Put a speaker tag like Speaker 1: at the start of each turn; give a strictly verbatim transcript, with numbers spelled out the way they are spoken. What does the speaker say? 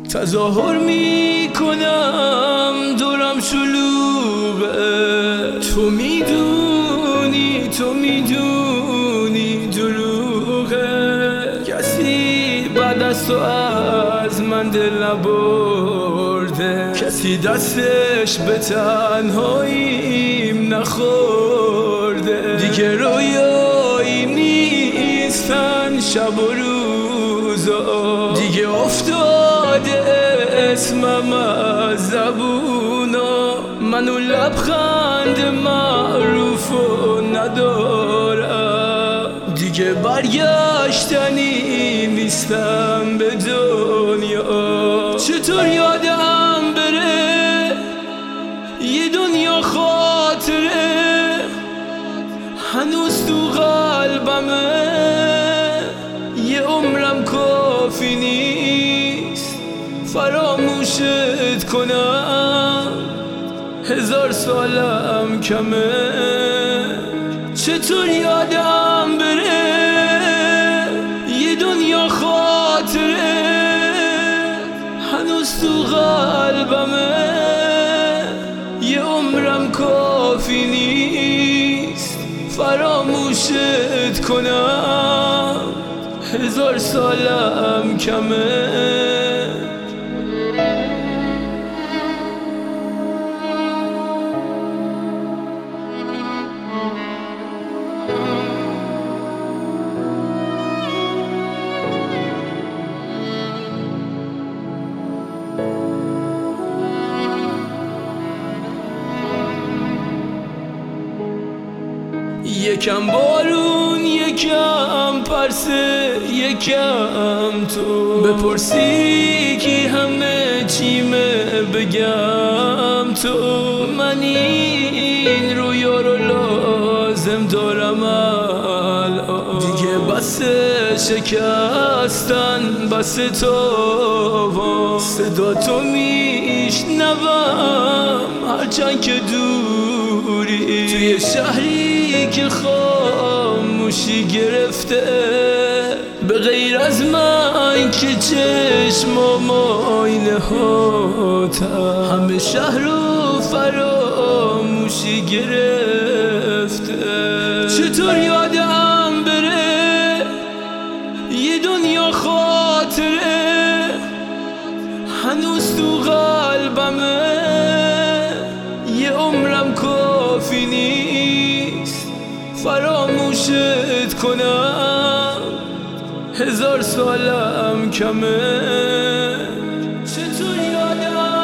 Speaker 1: تظاهر میکنم دورم شلوغه، تو میدونی تو میدونی دروغه. کسی بعد از تو از من دل نبرده، کسی دستش به تنهاییم نخورده. دیگه رویایی نیستن شب و روزا، دیگه افتاده اسمم از زبونا. من اون لبخند معروفو ندارم، دیگه برگشتنی نیستم به دنیا. چطور یادم بره یه دنیا خاطره هنوز تو قلبمه، یه عمرم کافی نیست فراموشت کنم، هزار سالم کمه. چطور یادم بره یه دنیا خاطره هنوز تو قلبمه، یه عمرم کافی نیست فراموشت کنم، هزار سالم کمه. یکم بارون یکم پرسه یکم تو، بپرسی کی همه چیمه بگم تو. من این رویا رو لازم دارم الان، دیگه بس شکستن بس تو، صدا تو میشنوم هرچند که دوری، توی شهری که خاموشی گرفته به غیر از من که چشمام آینه هاتم، همه شهر رو فراموشی گرفته. چطور یادم بره یه دنیا خاطره هنوز تو قلبمه، یه عمرم کافی نیست فراموشت کنم، هزار سالم کمه. چطور یادم